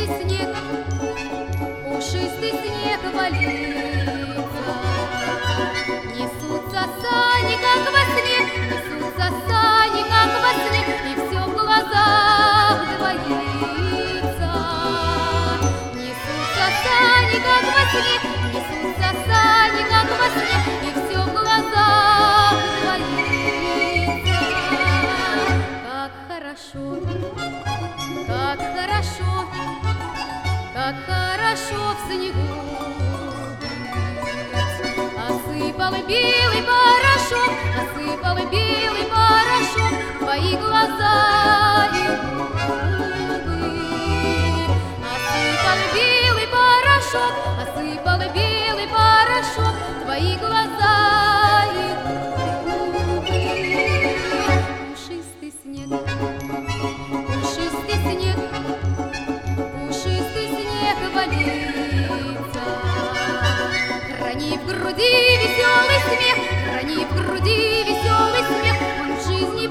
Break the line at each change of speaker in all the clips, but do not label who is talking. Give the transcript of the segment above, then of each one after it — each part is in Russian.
пушистый снег валится. Несутся сани, как во сне, несутся сани, как во сне, и все в глазах двоится. Несутся сани, как во сне, несутся сани, как во сне, и все в глазах двоится. Как хорошо, как хорошо, как хорошо в снегу быть. Осыпал белый порошок, осыпал белый порошок твои глаза и губы. Осыпал белый порошок, осыпал белый порошок твои глаза и губы. Пушистый снег, пушистый снег, пушистый снег валится. Храни в груди веселый смех, храни в груди веселый смех, он в жизни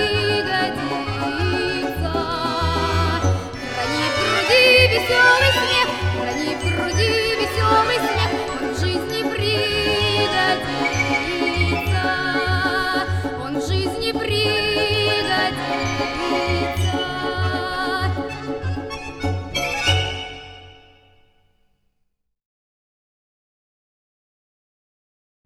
пригодится. Храни в груди веселый смех.